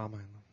Amen.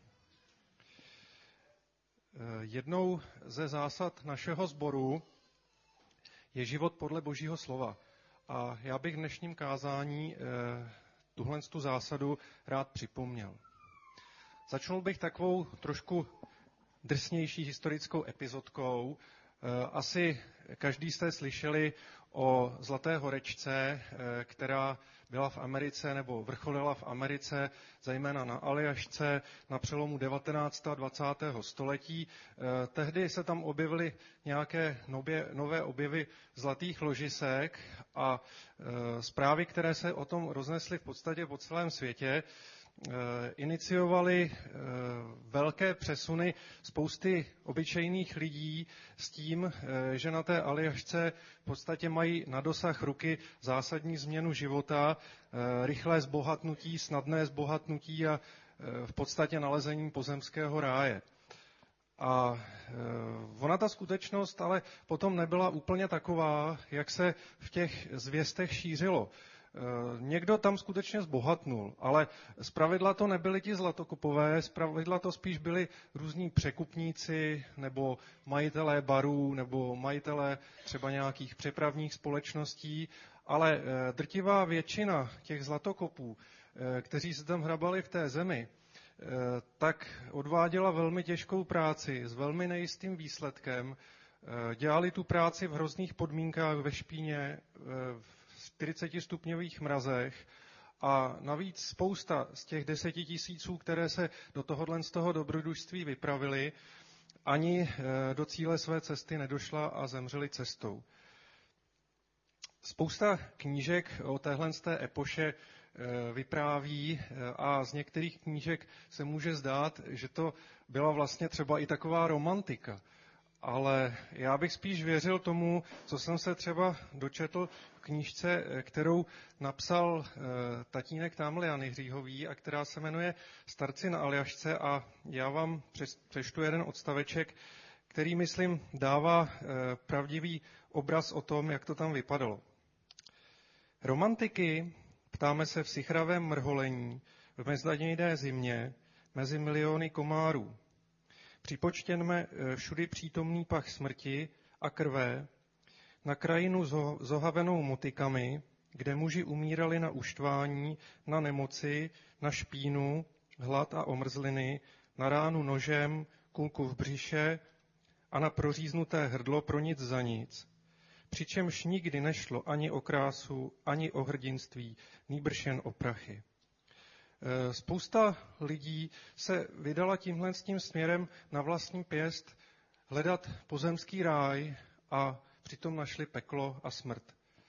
Jednou ze zásad našeho sboru je život podle Božího slova. A já bych v dnešním kázání tuhle zásadu rád připomněl. Začnul bych takovou trošku drsnější historickou epizodkou. Asi každý jste slyšeli o Zlaté horečce, která byla v Americe nebo vrcholila v Americe, zejména na Aljašce na přelomu 19. a 20. století. Tehdy se tam objevily nějaké nové objevy zlatých ložisek a zprávy, které se o tom roznesly v podstatě po celém světě, iniciovali velké přesuny spousty obyčejných lidí s tím, že na té Aljašce v podstatě mají na dosah ruky zásadní změnu života, rychlé zbohatnutí, snadné zbohatnutí a v podstatě nalezení pozemského ráje. A ona ta skutečnost ale potom nebyla úplně taková, jak se v těch zvěstech šířilo. Někdo tam skutečně zbohatnul, ale zpravidla to nebyli ti zlatokopové, zpravidla to spíš byli různí překupníci nebo majitelé barů nebo majitelé třeba nějakých přepravních společností, ale drtivá většina těch zlatokopů, kteří se tam hrabali v té zemi, tak odváděla velmi těžkou práci s velmi nejistým výsledkem. Dělali tu práci v hrozných podmínkách ve špíně, v 40stupňových mrazech a navíc spousta z těch 10 000, které se do tohohle z toho dobrodružství vypravili, ani do cíle své cesty nedošla a zemřeli cestou. Spousta knížek o téhle z té epoše vypráví a z některých knížek se může zdát, že to byla vlastně třeba i taková romantika. Ale já bych spíš věřil tomu, co jsem se třeba dočetl v knížce, kterou napsal tatínek Tamlian Hříhový a která se jmenuje Starci na Aljašce a já vám přečtu jeden odstaveček, který, myslím, dává pravdivý obraz o tom, jak to tam vypadalo. Romantiky, ptáme se v sichravém mrholení, v beznadějné zimě, mezi miliony komárů. Připočtěme všudy přítomný pach smrti a krve, na krajinu zohavenou motykami, kde muži umírali na uštvání, na nemoci, na špínu, hlad a omrzliny, na ránu nožem, kulku v břiše a na proříznuté hrdlo pro nic za nic. Přičemž nikdy nešlo ani o krásu, ani o hrdinství, nýbrž jen o prachy. Spousta lidí se vydala tímhle s tím směrem na vlastní pěst hledat pozemský ráj a přitom našli peklo a smrt.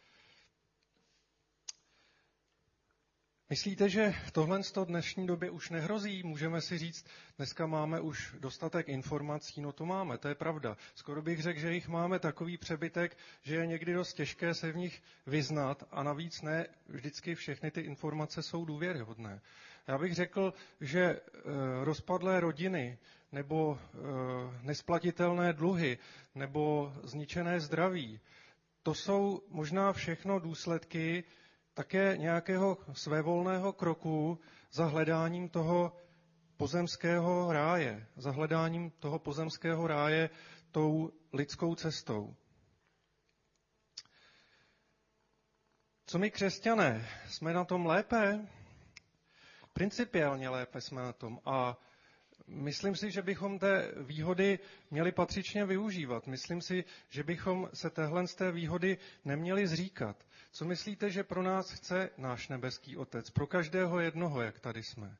Myslíte, že tohle v dnešní době už nehrozí? Můžeme si říct, dneska máme už dostatek informací, no to máme, to je pravda. Skoro bych řekl, že jich máme takový přebytek, že je někdy dost těžké se v nich vyznat a navíc ne vždycky všechny ty informace jsou důvěryhodné. Já bych řekl, že rozpadlé rodiny nebo nesplatitelné dluhy nebo zničené zdraví, to jsou možná všechno důsledky také nějakého svévolného kroku za hledáním toho pozemského ráje, za hledáním toho pozemského ráje tou lidskou cestou. Co my křesťané? Jsme na tom lépe? Principiálně lépe jsme na tom a myslím si, že bychom té výhody měli patřičně využívat. Myslím si, že bychom se téhle z té výhody neměli zříkat. Co myslíte, že pro nás chce náš nebeský Otec? Pro každého jednoho, jak tady jsme.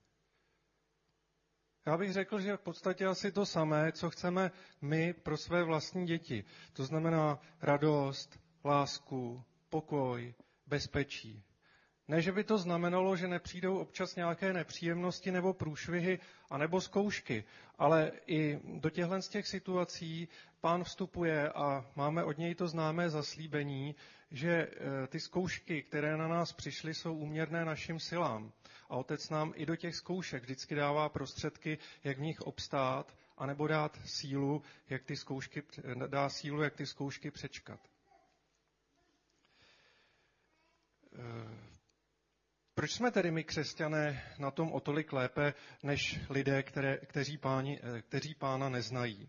Já bych řekl, že v podstatě asi to samé, co chceme my pro své vlastní děti. To znamená radost, lásku, pokoj, bezpečí. Ne, že by to znamenalo, že nepřijdou občas nějaké nepříjemnosti nebo průšvihy anebo zkoušky, ale i do těchto z těch situací Pán vstupuje a máme od něj to známé zaslíbení, že ty zkoušky, které na nás přišly, jsou úměrné našim silám. A Otec nám i do těch zkoušek vždycky dává prostředky, jak v nich obstát, anebo dá sílu, jak ty zkoušky přečkat. Proč jsme tedy my, křesťané, na tom o tolik lépe, než lidé, kteří Pána neznají?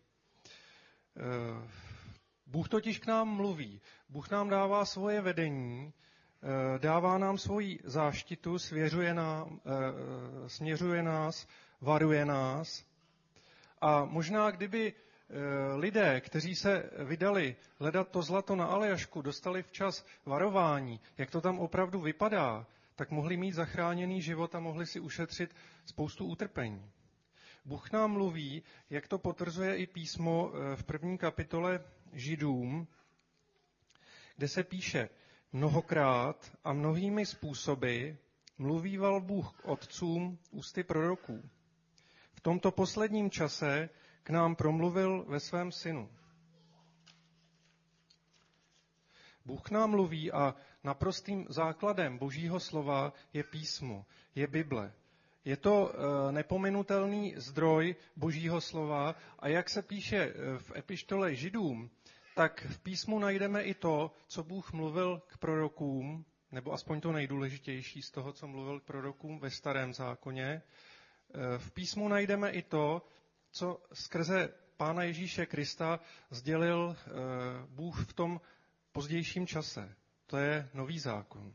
Bůh totiž k nám mluví. Bůh nám dává svoje vedení, dává nám svoji záštitu, směřuje nás, varuje nás. A možná, kdyby lidé, kteří se vydali hledat to zlato na Aljašku, dostali včas varování, jak to tam opravdu vypadá, tak mohli mít zachráněný život a mohli si ušetřit spoustu utrpení. Bůh nám mluví, jak to potvrzuje i písmo v 1. kapitole Židům, kde se píše: mnohokrát a mnohými způsoby mluvíval Bůh k otcům ústy proroků. V tomto posledním čase k nám promluvil ve svém synu. Bůh k nám mluví a naprostým základem Božího slova je písmo, je Bible. Je to nepominutelný zdroj Božího slova a jak se píše v epištole Židům, tak v písmu najdeme i to, co Bůh mluvil k prorokům, nebo aspoň to nejdůležitější z toho, co mluvil k prorokům ve Starém zákoně. V písmu najdeme i to, co skrze Pána Ježíše Krista sdělil Bůh v tom pozdějším čase. To je Nový zákon.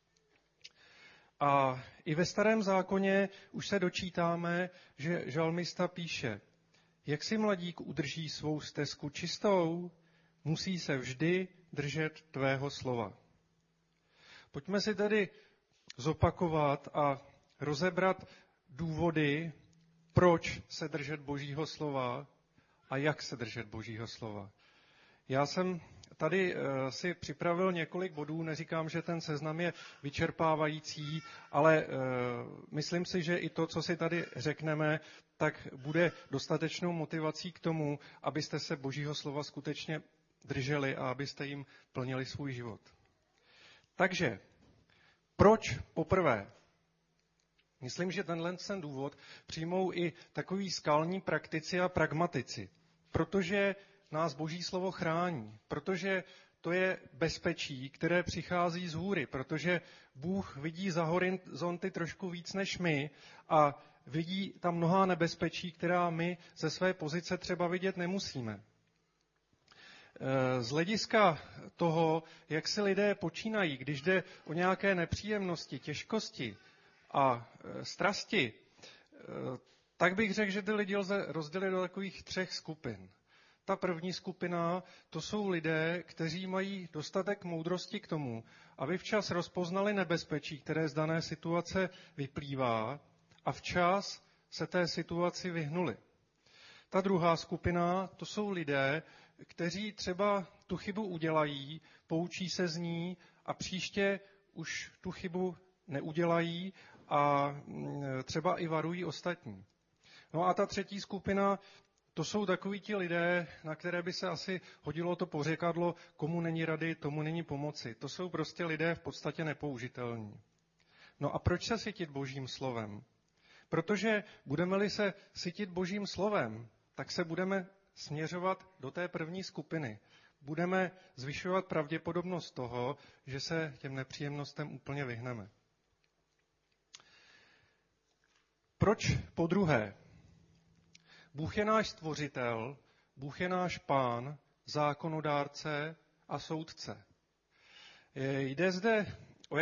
A i ve Starém zákoně už se dočítáme, že žalmista píše: jak si mladík udrží svou stezku čistou, musí se vždy držet tvého slova. Pojďme si tedy zopakovat a rozebrat důvody, proč se držet Božího slova a jak se držet Božího slova. Já jsem tady si připravil několik bodů, neříkám, že ten seznam je vyčerpávající, ale myslím si, že i to, co si tady řekneme, tak bude dostatečnou motivací k tomu, abyste se Božího slova skutečně drželi a abyste jim plnili svůj život. Takže, proč poprvé? Myslím, že tenhle důvod přijmou i takový skalní praktici a pragmatici, protože nás Boží slovo chrání, protože to je bezpečí, které přichází z hůry, protože Bůh vidí za horizonty trošku víc než my a vidí tam mnohá nebezpečí, která my ze své pozice třeba vidět nemusíme. Z hlediska toho, jak si lidé počínají, když jde o nějaké nepříjemnosti, těžkosti a strasti, tak bych řekl, že ty lidi lze rozdělit do takových 3 skupin. Ta první skupina, to jsou lidé, kteří mají dostatek moudrosti k tomu, aby včas rozpoznali nebezpečí, které z dané situace vyplývá, a včas se té situaci vyhnuli. Ta druhá skupina, to jsou lidé, kteří třeba tu chybu udělají, poučí se z ní a příště už tu chybu neudělají a třeba i varují ostatní. No a ta třetí skupina, to jsou takoví ti lidé, na které by se asi hodilo to pořekadlo: komu není rady, tomu není pomoci. To jsou prostě lidé v podstatě nepoužitelní. No a proč se sytit Božím slovem? Protože budeme-li se sytit Božím slovem, tak se budeme směřovat do té první skupiny. Budeme zvyšovat pravděpodobnost toho, že se těm nepříjemnostem úplně vyhneme. Proč podruhé? Bůh je náš stvořitel, Bůh je náš pán, zákonodárce a soudce. Jde zde o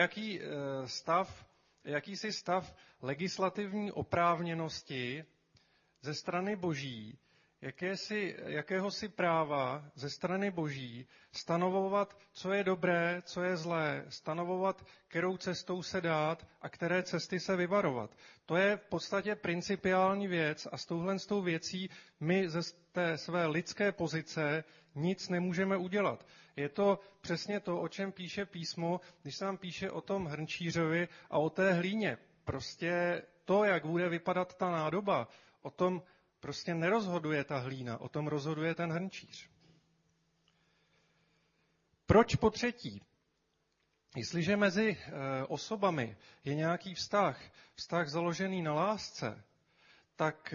jakýsi stav legislativní oprávněnosti ze strany Boží, jakéhosi práva ze strany Boží stanovovat, co je dobré, co je zlé, stanovovat, kterou cestou se dát a které cesty se vyvarovat. To je v podstatě principiální věc a s touhletou věcí my ze té své lidské pozice nic nemůžeme udělat. Je to přesně to, o čem píše písmo, když se nám píše o tom hrnčířovi a o té hlíně. Prostě to, jak bude vypadat ta nádoba, o tom prostě nerozhoduje ta hlína, o tom rozhoduje ten hrnčíř. Proč po třetí? Jestliže mezi osobami je nějaký vztah založený na lásce, tak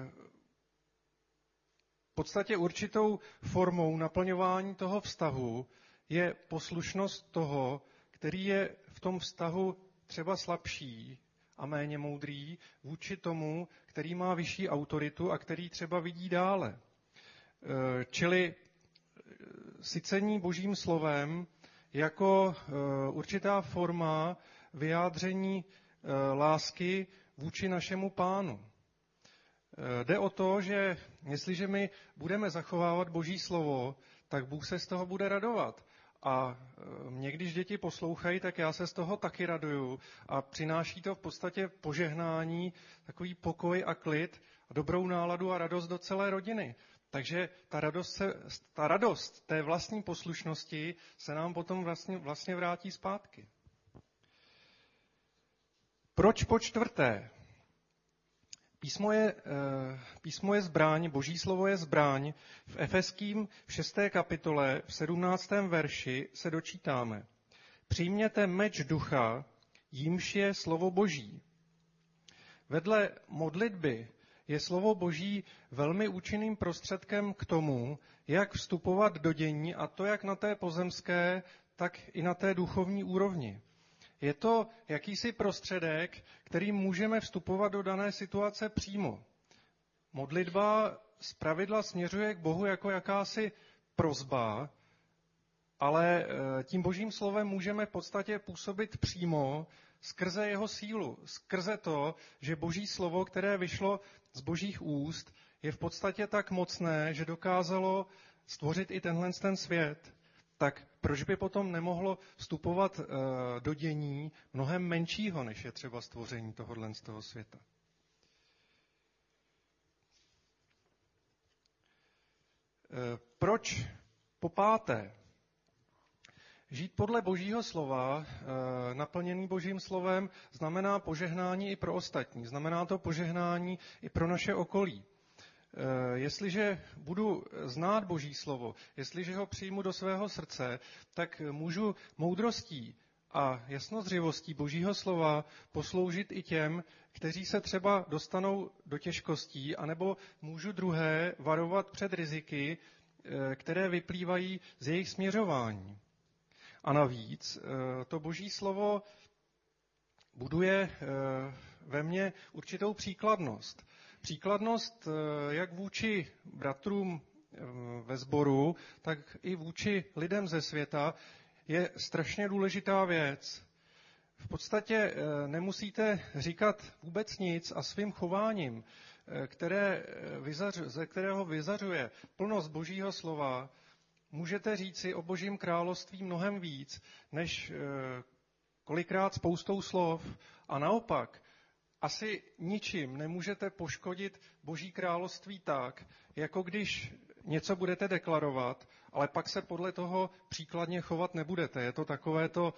v podstatě určitou formou naplňování toho vztahu je poslušnost toho, který je v tom vztahu třeba slabší a méně moudrý vůči tomu, který má vyšší autoritu a který třeba vidí dále. Čili sycení Božím slovem jako určitá forma vyjádření lásky vůči našemu Pánu. Jde o to, že jestliže my budeme zachovávat Boží slovo, tak Bůh se z toho bude radovat. A mě, když děti poslouchají, tak já se z toho taky raduju. A přináší to v podstatě požehnání, takový pokoj a klid, a dobrou náladu a radost do celé rodiny. Takže ta radost té vlastní poslušnosti se nám potom vlastně vrátí zpátky. Proč po čtvrté? Písmo je zbraň, Boží slovo je zbraň. V Efeským v 6. kapitole v 17. verši se dočítáme. Přijměte meč ducha, jímž je slovo Boží. Vedle modlitby je slovo Boží velmi účinným prostředkem k tomu, jak vstupovat do dění, a to jak na té pozemské, tak i na té duchovní úrovni. Je to jakýsi prostředek, kterým můžeme vstupovat do dané situace přímo. Modlitba zpravidla směřuje k Bohu jako jakási prosba, ale tím Božím slovem můžeme v podstatě působit přímo skrze jeho sílu, skrze to, že Boží slovo, které vyšlo z Božích úst, je v podstatě tak mocné, že dokázalo stvořit i ten svět. Tak proč by potom nemohlo vstupovat do dění mnohem menšího, než je třeba stvoření tohohle z toho světa? Proč po páté? Žít podle Božího slova, naplněný Božím slovem, znamená požehnání i pro ostatní. Znamená to požehnání i pro naše okolí. Jestliže budu znát Boží slovo, jestliže ho přijmu do svého srdce, tak můžu moudrostí a jasnozřivostí Božího slova posloužit i těm, kteří se třeba dostanou do těžkostí, anebo můžu druhé varovat před riziky, které vyplývají z jejich směřování. A navíc to Boží slovo buduje ve mně určitou příkladnost. Příkladnost jak vůči bratrům ve sboru, tak i vůči lidem ze světa je strašně důležitá věc. V podstatě nemusíte říkat vůbec nic a svým chováním, ze kterého vyzařuje plnost Božího slova, můžete říci o Božím království mnohem víc, než kolikrát spoustou slov. A naopak, asi ničím nemůžete poškodit Boží království tak, jako když něco budete deklarovat, ale pak se podle toho příkladně chovat nebudete. Je to takové to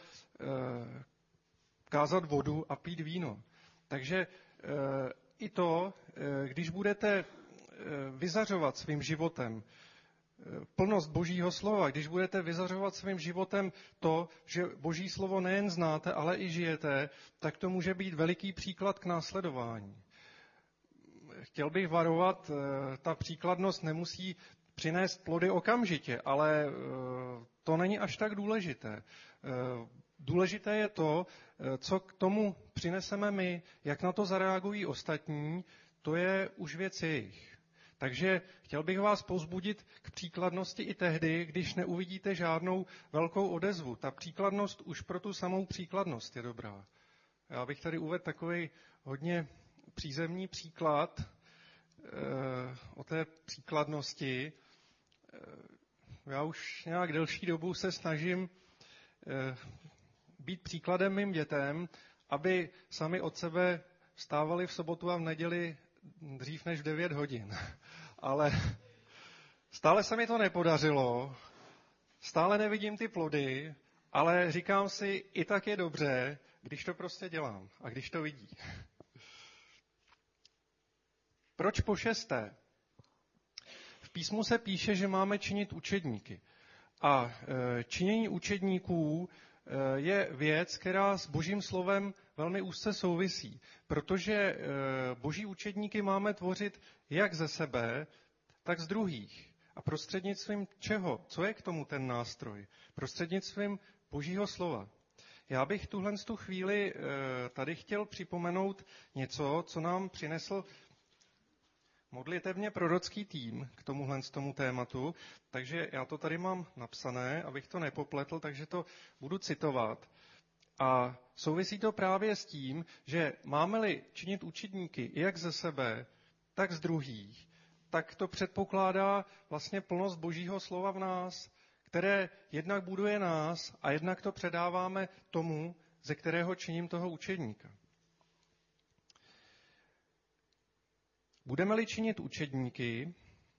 kázat vodu a pít víno. Takže i to, když budete vyzařovat svým životem plnost Božího slova, když budete vyzařovat svým životem to, že Boží slovo nejen znáte, ale i žijete, tak to může být veliký příklad k následování. Chtěl bych varovat, ta příkladnost nemusí přinést plody okamžitě, ale to není až tak důležité. Důležité je to, co k tomu přineseme my, jak na to zareagují ostatní, to je už věc jejich. Takže chtěl bych vás povzbudit k příkladnosti i tehdy, když neuvidíte žádnou velkou odezvu. Ta příkladnost už pro tu samou příkladnost je dobrá. Já bych tady uvedl takový hodně přízemní příklad o té příkladnosti. Já už nějak delší dobu se snažím být příkladem mým dětem, aby sami od sebe vstávali v sobotu a v neděli dřív než v 9 hodin. Ale stále se mi to nepodařilo, stále nevidím ty plody, ale říkám si, i tak je dobře, když to prostě dělám a když to vidí. Proč po šesté? V písmu se píše, že máme činit učedníky. A činění učedníků je věc, která s Božím slovem velmi úzce souvisí, protože Boží učedníky máme tvořit jak ze sebe, tak z druhých. A prostřednictvím čeho? Co je k tomu ten nástroj? Prostřednictvím Božího slova. Já bych tuhle tu chvíli tady chtěl připomenout něco, co nám přinesl modlitevně prorocký tým k tomu tématu, takže já to tady mám napsané, abych to nepopletl, takže to budu citovat. A souvisí to právě s tím, že máme-li činit učedníky jak ze sebe, tak z druhých, tak to předpokládá vlastně plnost Božího slova v nás, které jednak buduje nás a jednak to předáváme tomu, ze kterého činím toho učedníka. Budeme-li činit učedníky,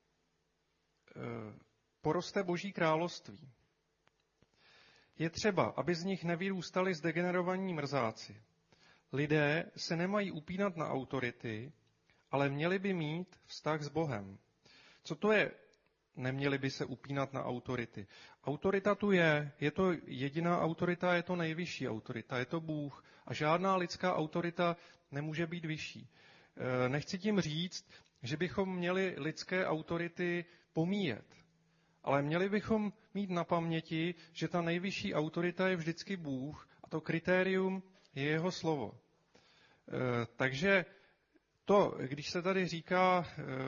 poroste Boží království. Je třeba, aby z nich nevyrůstali zdegenerovaní mrzáci. Lidé se nemají upínat na autority, ale měli by mít vztah s Bohem. Co to je? Neměli by se upínat na autority. Autorita tu je to jediná autorita, je to nejvyšší autorita, je to Bůh a žádná lidská autorita nemůže být vyšší. Nechci tím říct, že bychom měli lidské autority pomíjet, ale měli bychom mít na paměti, že ta nejvyšší autorita je vždycky Bůh a to kritérium je jeho slovo. Takže to, když se tady říká,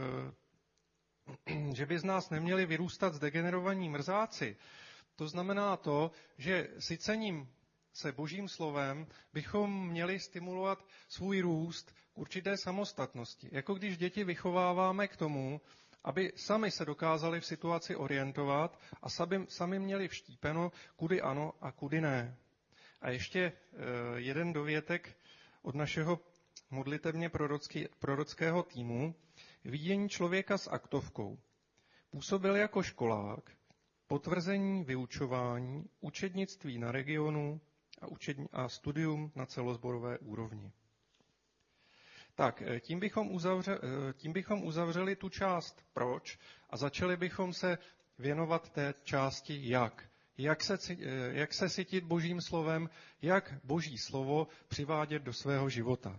že by z nás neměli vyrůstat zdegenerovaní mrzáci, to znamená to, že sycením se Božím slovem bychom měli stimulovat svůj růst k určité samostatnosti. Jako když děti vychováváme k tomu, aby sami se dokázali v situaci orientovat a sami měli vštípeno, kudy ano a kudy ne. A ještě jeden dovětek od našeho modlitevně prorockého týmu. Vidění člověka s aktovkou. Působil jako školák, potvrzení vyučování, učednictví na regionu a studium na celosborové úrovni. Tak, tím bychom uzavřeli tu část proč a začali bychom se věnovat té části jak. Jak se sytit Božím slovem, jak Boží slovo přivádět do svého života.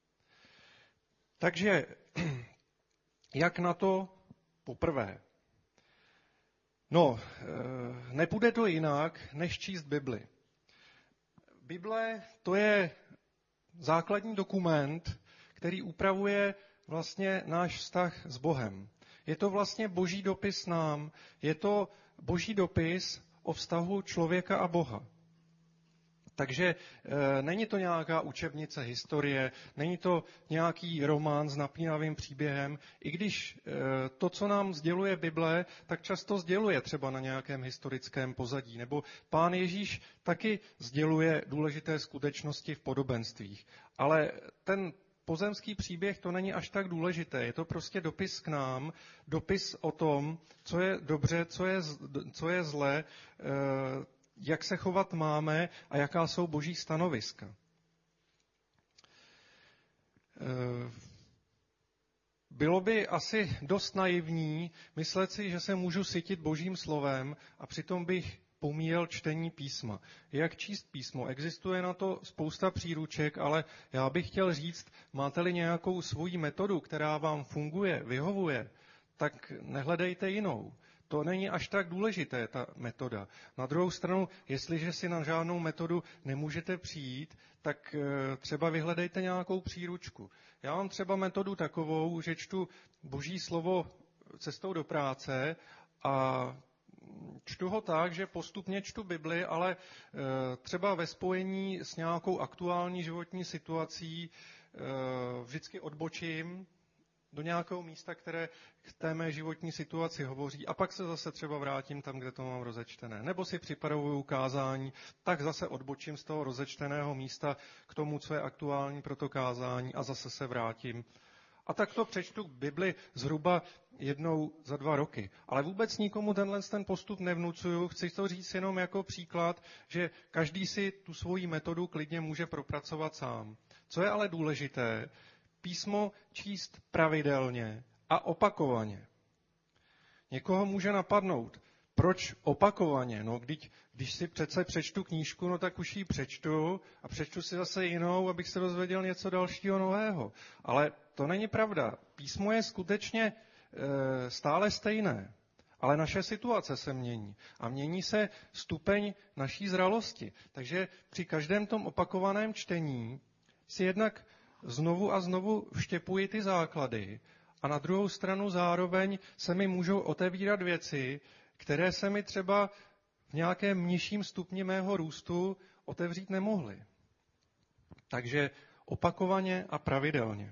Takže, jak na to poprvé? No, nepůjde to jinak, než číst Bibli. Bible to je základní dokument, který upravuje vlastně náš vztah s Bohem. Je to vlastně Boží dopis nám, je to Boží dopis o vztahu člověka a Boha. Takže není to nějaká učebnice historie, není to nějaký román s napínavým příběhem, i když to, co nám sděluje Bible, tak často sděluje třeba na nějakém historickém pozadí. Nebo Pán Ježíš taky sděluje důležité skutečnosti v podobenstvích. Ale ten pozemský příběh to není až tak důležité. Je to prostě dopis k nám, dopis o tom, co je dobře, co je zlé, jak se chovat máme a jaká jsou Boží stanoviska. Bylo by asi dost naivní myslet si, že se můžu sytit Božím slovem a přitom bych pomíjel čtení písma. Jak číst písmo? Existuje na to spousta příruček, ale já bych chtěl říct, máte-li nějakou svoji metodu, která vám funguje, vyhovuje, tak nehledejte jinou. To není až tak důležité, ta metoda. Na druhou stranu, jestliže si na žádnou metodu nemůžete přijít, tak třeba vyhledejte nějakou příručku. Já mám třeba metodu takovou, že čtu Boží slovo cestou do práce a čtu ho tak, že postupně čtu Bibli, ale třeba ve spojení s nějakou aktuální životní situací vždycky odbočím do nějakého místa, které k té mé životní situaci hovoří a pak se zase třeba vrátím tam, kde to mám rozečtené. Nebo si připravuju kázání, tak zase odbočím z toho rozečteného místa k tomu, co je aktuální pro to kázání a zase se vrátím. A tak to přečtu Bibli zhruba jednou za 2 roky. Ale vůbec nikomu ten postup nevnucuju, chci to říct jenom jako příklad, že každý si tu svoji metodu klidně může propracovat sám. Co je ale důležité, písmo číst pravidelně a opakovaně. Někoho může napadnout, proč opakovaně? No, když si přece přečtu knížku, no tak už ji přečtu a přečtu si zase jinou, abych se dozvěděl něco dalšího nového. Ale to není pravda. Písmo je skutečně stále stejné. Ale naše situace se mění a mění se stupeň naší zralosti. Takže při každém tom opakovaném čtení si jednak znovu a znovu vštěpuji ty základy a na druhou stranu zároveň se mi můžou otevírat věci, které se mi třeba v nějakém nižším stupni mého růstu otevřít nemohly. Takže opakovaně a pravidelně.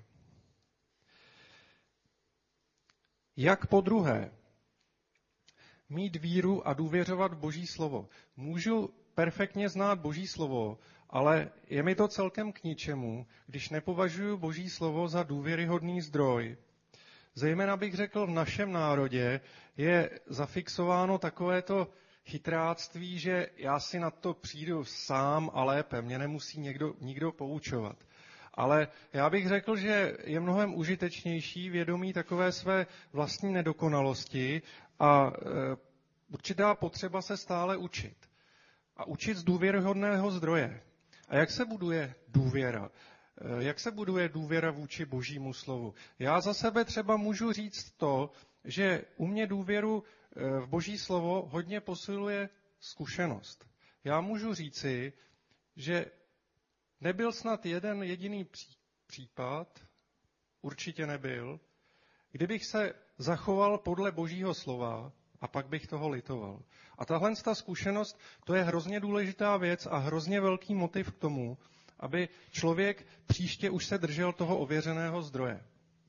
Jak podruhé mít víru a důvěřovat v Boží slovo? Můžu perfektně znát Boží slovo, ale je mi to celkem k ničemu, když nepovažuji Boží slovo za důvěryhodný zdroj. Zejména bych řekl, v našem národě je zafixováno takovéto chytráctví, že já si na to přijdu sám a lépe, mě nemusí nikdo poučovat. Ale já bych řekl, že je mnohem užitečnější vědomí takové své vlastní nedokonalosti a určitá potřeba se stále učit. A učit z důvěryhodného zdroje. A jak se buduje důvěra? Jak se buduje důvěra vůči Božímu slovu? Já za sebe třeba můžu říct to, že u mě důvěru v Boží slovo hodně posiluje zkušenost. Já můžu říci, že nebyl snad jeden jediný případ, určitě nebyl, kdybych se zachoval podle Božího slova a pak bych toho litoval. A tahle zkušenost, to je hrozně důležitá věc a hrozně velký motiv k tomu, aby člověk příště už se držel toho ověřeného zdroje.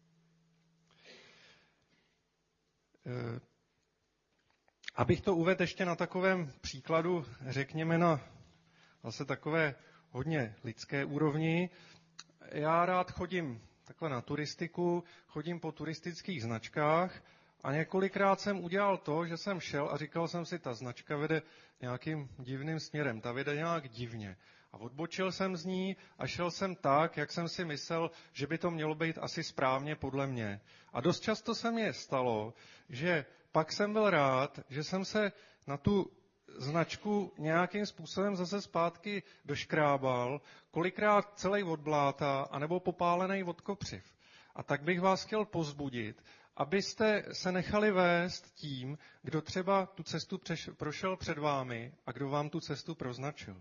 Abych to uvedl ještě na takovém příkladu, řekněme na zase takové hodně lidské úrovni. Já rád chodím takhle na turistiku, chodím po turistických značkách a několikrát jsem udělal to, že jsem šel a říkal jsem si, ta značka vede nějakým divným směrem, ta vede nějak divně. A odbočil jsem z ní a šel jsem tak, jak jsem si myslel, že by to mělo být asi správně podle mě. A dost často se mi stalo, že pak jsem byl rád, že jsem se na tu značku nějakým způsobem zase zpátky doškrábal, kolikrát celý od bláta, anebo popálený od kopřiv. A tak bych vás chtěl povzbudit, abyste se nechali vést tím, kdo třeba tu cestu prošel před vámi a kdo vám tu cestu proznačil.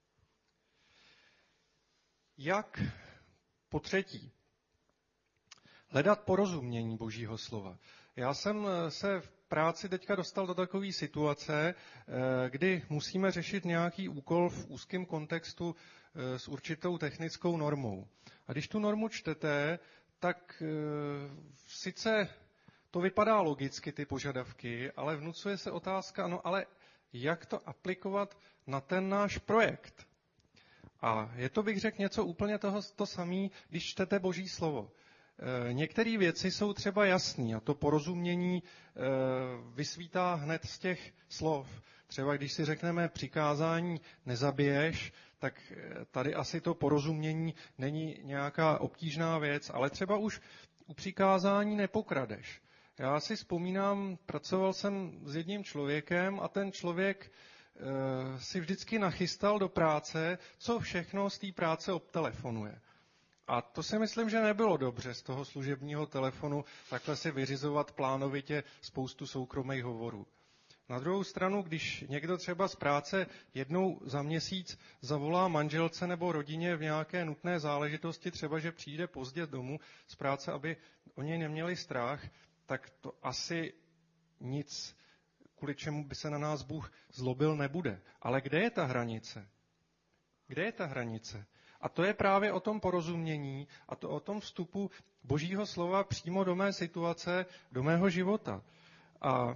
Jak po třetí hledat porozumění Božího slova? Já jsem se v práci teďka dostal do takové situace, kdy musíme řešit nějaký úkol v úzkém kontextu s určitou technickou normou. A když tu normu čtete, tak sice to vypadá logicky, ty požadavky, ale vnucuje se otázka, no ale jak to aplikovat na ten náš projekt? A je to, bych řekl, něco úplně to samé, když čtete Boží slovo. Některé věci jsou třeba jasné a to porozumění vysvítá hned z těch slov. Třeba když si řekneme přikázání nezabiješ, tak tady asi to porozumění není nějaká obtížná věc, ale třeba už u přikázání nepokradeš. Já si vzpomínám, pracoval jsem s jedním člověkem a ten člověk si vždycky nachystal do práce, co všechno z té práce obtelefonuje. A to si myslím, že nebylo dobře z toho služebního telefonu takhle si vyřizovat plánovitě spoustu soukromých hovorů. Na druhou stranu, když někdo třeba z práce jednou za měsíc zavolá manželce nebo rodině v nějaké nutné záležitosti, třeba že přijde pozdě domů z práce, aby o něj neměli strach, tak to asi nic, kvůli čemu by se na nás Bůh zlobil, nebude. Ale kde je ta hranice? Kde je ta hranice? A to je právě o tom porozumění a to o tom vstupu Božího slova přímo do mé situace, do mého života. A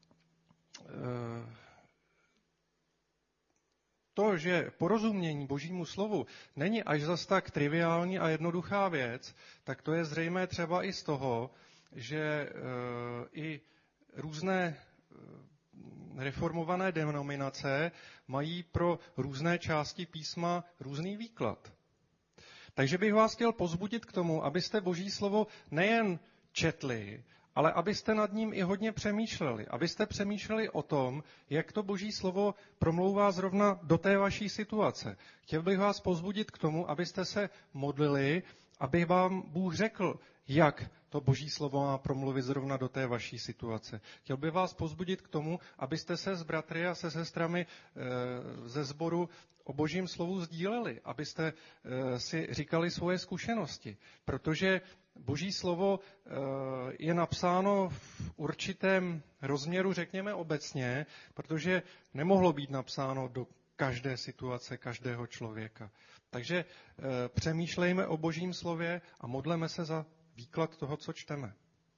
to, že porozumění Božímu slovu není až zas tak triviální a jednoduchá věc, tak to je zřejmé třeba i z toho, že i různé reformované denominace mají pro různé části písma různý výklad. Takže bych vás chtěl povzbudit k tomu, abyste Boží slovo nejen četli, ale abyste nad ním i hodně přemýšleli. Abyste přemýšleli o tom, jak to Boží slovo promlouvá zrovna do té vaší situace. Chtěl bych vás povzbudit k tomu, abyste se modlili, aby vám Bůh řekl, jak to Boží slovo má promluvit zrovna do té vaší situace. Chtěl bych vás povzbudit k tomu, abyste se s bratry a se sestrami ze sboru o Božím slovu sdíleli, abyste si říkali svoje zkušenosti, protože Boží slovo je napsáno v určitém rozměru, řekněme obecně, protože nemohlo být napsáno do každé situace, každého člověka. Takže přemýšlejme o Božím slově a modleme se za výklad toho, co čteme.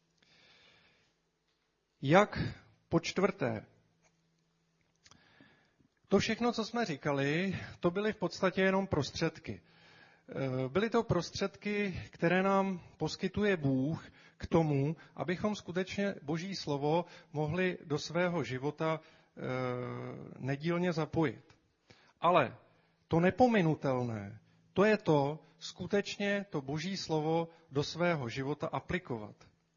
Jak po čtvrté? To všechno, co jsme říkali, to byly v podstatě jenom prostředky. Byly to prostředky, které nám poskytuje Bůh k tomu, abychom skutečně Boží slovo mohli do svého života nedílně zapojit. Ale to nepominutelné, to je to, skutečně to Boží slovo do svého života aplikovat.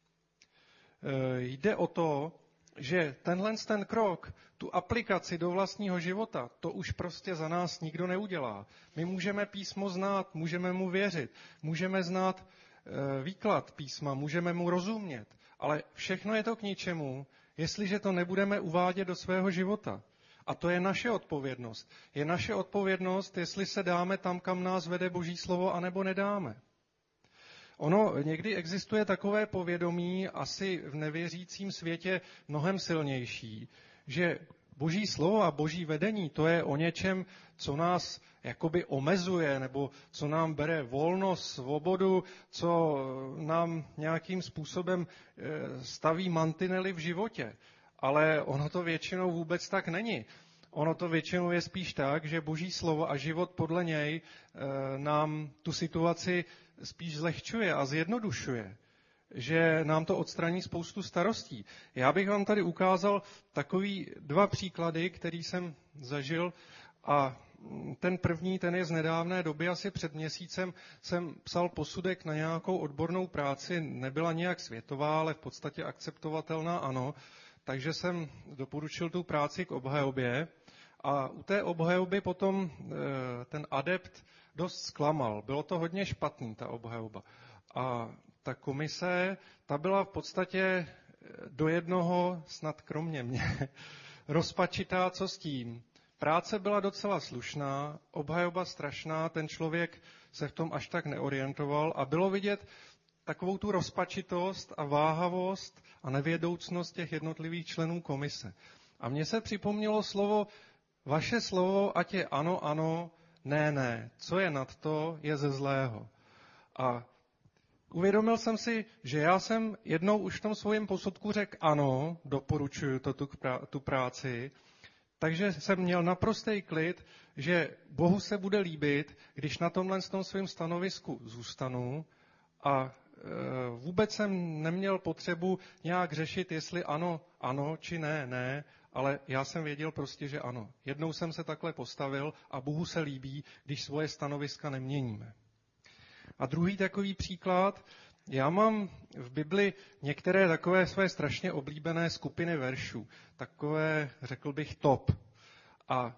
Jde o to, že ten krok, tu aplikaci do vlastního života, to už prostě za nás nikdo neudělá. My můžeme písmo znát, můžeme mu věřit, můžeme znát výklad písma, můžeme mu rozumět, ale všechno je to k ničemu, jestliže to nebudeme uvádět do svého života. A to je naše odpovědnost. Je naše odpovědnost, jestli se dáme tam, kam nás vede Boží slovo, anebo nedáme. Ono někdy existuje takové povědomí, asi v nevěřícím světě mnohem silnější, že Boží slovo a Boží vedení, to je o něčem, co nás jakoby omezuje, nebo co nám bere volnost, svobodu, co nám nějakým způsobem staví mantinely v životě. Ale ono to většinou vůbec tak není. Ono to většinou je spíš tak, že Boží slovo a život podle něj nám tu situaci spíš zlehčuje a zjednodušuje. Že nám to odstraní spoustu starostí. Já bych vám tady ukázal takový 2 příklady, který jsem zažil a ten první, ten je z nedávné doby, asi před měsícem jsem psal posudek na nějakou odbornou práci, nebyla nějak světová, ale v podstatě akceptovatelná, ano. Takže jsem doporučil tu práci k obhajobě a u té obhajoby potom ten adept dost zklamal. Bylo to hodně špatný, ta obhajoba. A ta komise, ta byla v podstatě do jednoho, snad kromě mě, rozpačitá, co s tím. Práce byla docela slušná, obhajoba strašná, ten člověk se v tom až tak neorientoval a bylo vidět takovou tu rozpačitost a váhavost a nevědoucnost těch jednotlivých členů komise. A mně se připomnělo slovo, vaše slovo, ať je ano, ano, ne, ne. Co je nad to, je ze zlého. A uvědomil jsem si, že já jsem jednou už v tom svém posudku řekl ano, doporučuju tu práci, takže jsem měl naprostý klid, že Bohu se bude líbit, když na tomhle svém stanovisku zůstanu a vůbec jsem neměl potřebu nějak řešit, jestli ano, ano, či ne, ne, ale já jsem věděl prostě, že ano. Jednou jsem se takhle postavil a Bohu se líbí, když svoje stanoviska neměníme. A druhý takový příklad, já mám v Bibli některé takové své strašně oblíbené skupiny veršů, takové, řekl bych, top. A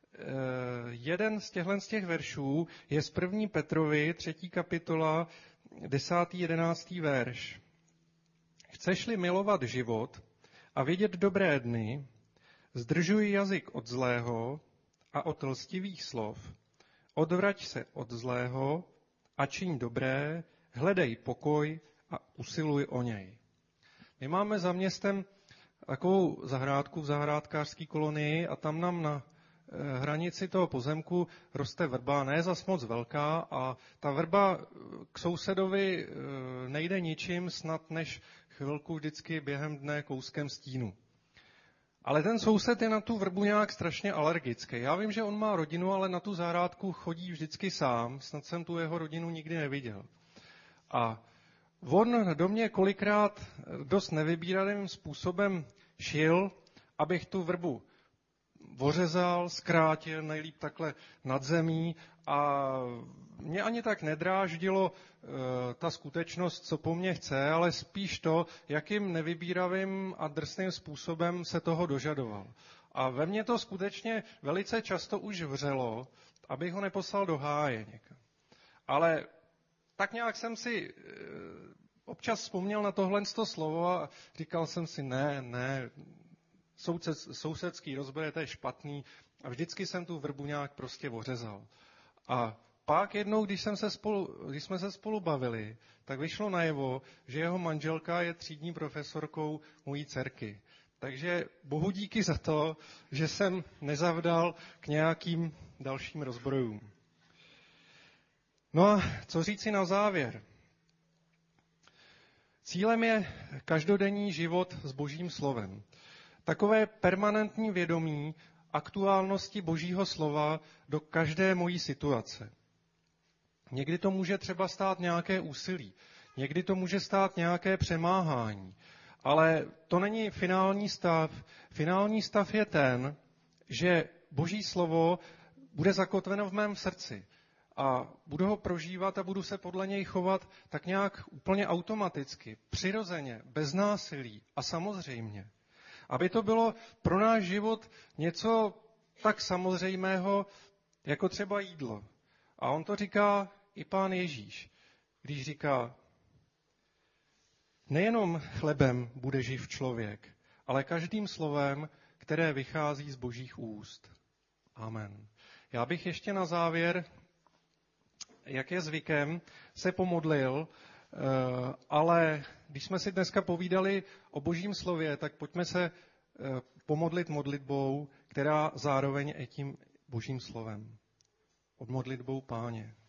jeden z těch veršů je z 1. Petrovi, 3. kapitola, 10. 11. verš. Chceš-li milovat život a vidět dobré dny, zdržuj jazyk od zlého a od lstivých slov, odvrať se od zlého a čiň dobré, hledej pokoj a usiluj o něj. My máme za městem takovou zahrádku v zahrádkářské kolonii a tam nám na hranici toho pozemku roste vrba, ne zas moc velká a ta vrba k sousedovi nejde ničím snad než chvilku vždycky během dne kouskem stínu. Ale ten soused je na tu vrbu nějak strašně alergický. Já vím, že on má rodinu, ale na tu zahrádku chodí vždycky sám, snad jsem tu jeho rodinu nikdy neviděl. A on do mě kolikrát dost nevybíravým způsobem šil, abych tu vrbu ořezal, zkrátil, nejlíp takhle nad zemí a mě ani tak nedráždilo ta skutečnost, co po mně chce, ale spíš to, jakým nevybíravým a drsným způsobem se toho dožadoval. A ve mně to skutečně velice často už vřelo, abych ho neposlal do háje někam. Ale tak nějak jsem si občas vzpomněl na tohle slovo a říkal jsem si, ne, sousedský rozbroje, to je špatný. A vždycky jsem tu vrbu nějak prostě ořezal. A pak jednou, když jsme se spolu bavili, tak vyšlo najevo, že jeho manželka je třídní profesorkou mojí dcerky. Takže bohu díky za to, že jsem nezavdal k nějakým dalším rozbrojům. No a co říci na závěr? Cílem je každodenní život s Božím slovem. Takové permanentní vědomí aktuálnosti Božího slova do každé mojí situace. Někdy to může třeba stát nějaké úsilí, někdy to může stát nějaké přemáhání, ale to není finální stav. Finální stav je ten, že Boží slovo bude zakotveno v mém srdci a budu ho prožívat a budu se podle něj chovat tak nějak úplně automaticky, přirozeně, bez násilí a samozřejmě. Aby to bylo pro náš život něco tak samozřejmého, jako třeba jídlo. A on to říká i Pán Ježíš, když říká, nejenom chlebem bude živ člověk, ale každým slovem, které vychází z Božích úst. Amen. Já bych ještě na závěr, jak je zvykem, se pomodlil, ale když jsme si dneska povídali o Božím slově, tak pojďme se pomodlit modlitbou, která zároveň je tím Božím slovem. Od modlitbou Páně.